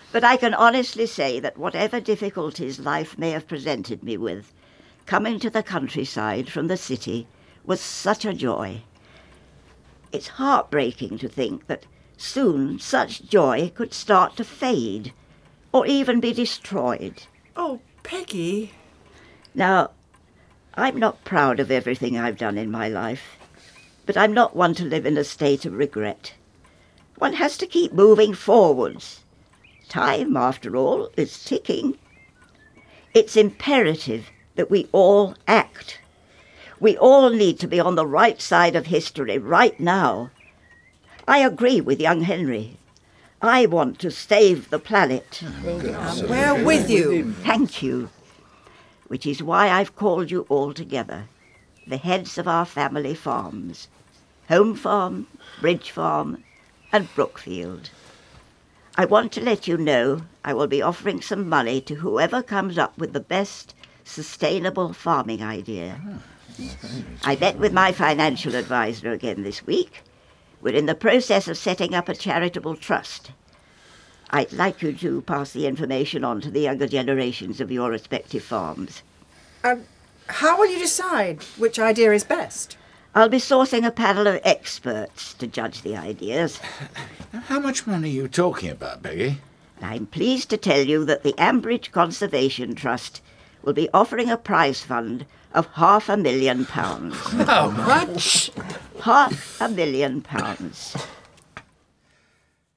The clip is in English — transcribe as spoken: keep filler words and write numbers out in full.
But I can honestly say that whatever difficulties life may have presented me with, coming to the countryside from the city was such a joy. It's heartbreaking to think that soon such joy could start to fade, or even be destroyed. Oh, Peggy. Now, I'm not proud of everything I've done in my life, but I'm not one to live in a state of regret. One has to keep moving forwards. Time, after all, is ticking. It's imperative that we all act. We all need to be on the right side of history right now. I agree with young Henry. I want to save the planet. We're with you. Thank you. Which is why I've called you all together, the heads of our family farms, Home Farm, Bridge Farm, and Brookfield. I want to let you know I will be offering some money to whoever comes up with the best sustainable farming idea. I met with my financial advisor again this week. We're in the process of setting up a charitable trust. I'd like you to pass the information on to the younger generations of your respective farms. Um, how will you decide which idea is best? I'll be sourcing a panel of experts to judge the ideas. How much money are you talking about, Peggy? I'm pleased to tell you that the Ambridge Conservation Trust will be offering a prize fund of half a million pounds. How much? Half a million pounds.